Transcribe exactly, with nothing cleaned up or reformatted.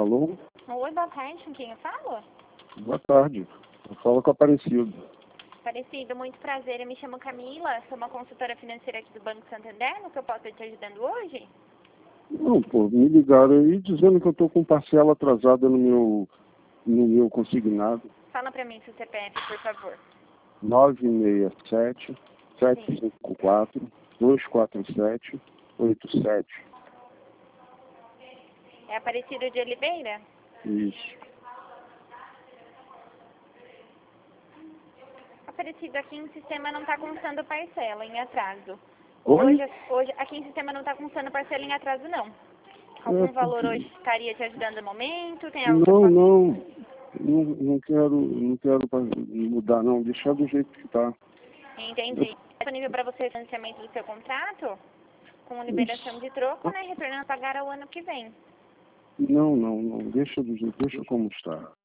Alô? Oi, boa tarde, com quem eu falo? Boa tarde. Eu falo com a Aparecido. Aparecido, muito prazer, eu me chamo Camila, sou uma consultora financeira aqui do Banco Santander, no que eu posso te ajudando hoje? Não, pô, me ligaram aí dizendo que eu tô com parcela atrasada no meu, no meu consignado. Fala pra mim seu C P F, por favor. nove seis sete, sete Sim. cinco quatro, dois quatro sete, oito sete. É Aparecido de Oliveira? Isso. Aparecido, aqui em sistema não está constando parcela em atraso. Oi? Hoje, hoje, aqui em sistema não está constando parcela em atraso, não. É, Algum valor porque... hoje estaria te ajudando no momento? Tem algo que eu Não, posso... não. Não, não quero, não quero pa- mudar, não. Deixar do jeito que tá. Entendi. É disponível para você o financiamento do seu contrato? Com liberação de troco, né? Retornando a pagar ao ano que vem. Não, não, não. Deixa do jeito, deixa como está.